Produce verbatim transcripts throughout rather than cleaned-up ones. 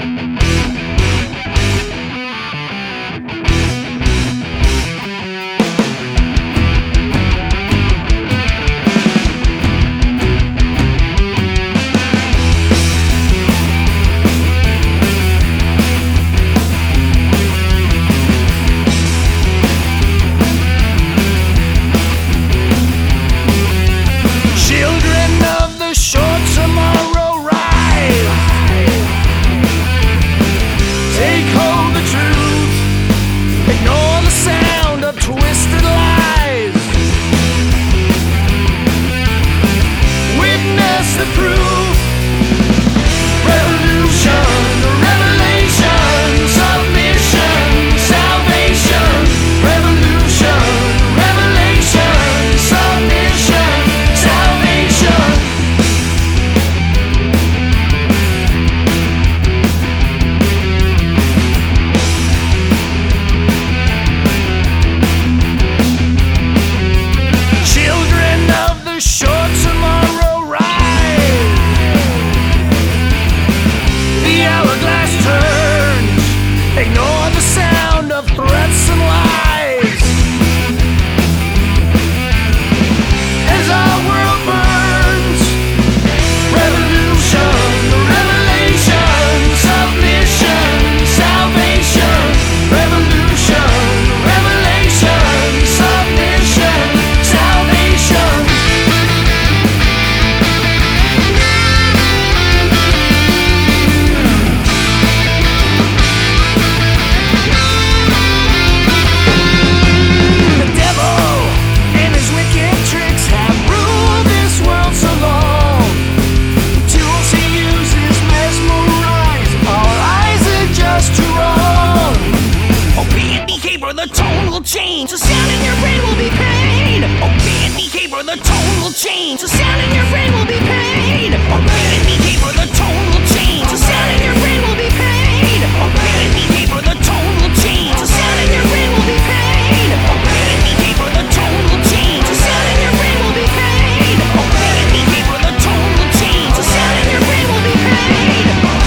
change. The sound in your brain will be pain. Obey and behave or the tone will change. The sound in your brain will be pain. Obey and behave or the tone will change. The sound in your brain will be pain. Obey and behave or the tone will change. The sound in your brain will be pain. Obey and behave or the tone will change. The sound in your brain will be pain. Obey and behave or the tone will change. The sound in your brain will be pain.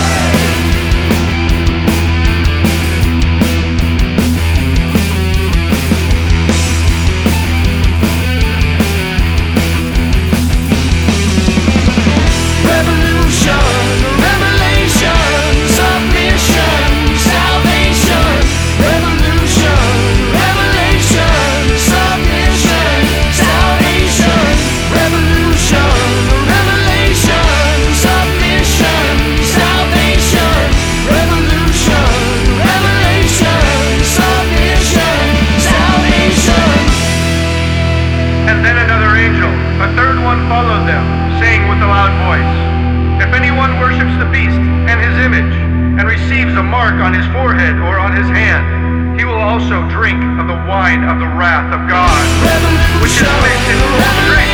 Followed them, saying with a loud voice, "If anyone worships the beast and his image, and receives a mark on his forehead or on his hand, he will also drink of the wine of the wrath of God, which is placed in full strength